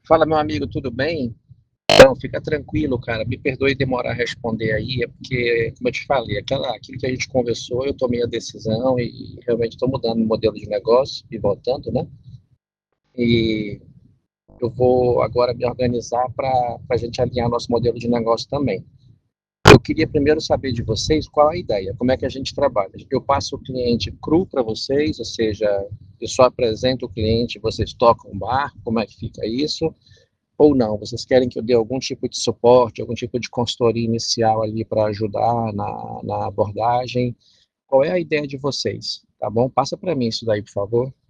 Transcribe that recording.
Fala, meu amigo, tudo bem? Então, fica tranquilo, cara. Me perdoe demorar a responder aí, é porque, como eu te falei, aquilo que a gente conversou, eu tomei a decisão e realmente estou mudando o modelo de negócio e voltando, né? E eu vou agora me organizar para a gente alinhar nosso modelo de negócio também. Eu queria primeiro saber de vocês qual a ideia, como é que a gente trabalha. Eu passo o cliente cru para vocês, ou seja, eu só apresento o cliente, vocês tocam o bar, como é que fica isso? Ou não, vocês querem que eu dê algum tipo de suporte, algum tipo de consultoria inicial ali para ajudar na abordagem? Qual é a ideia de vocês? Tá bom? Passa para mim isso daí, por favor.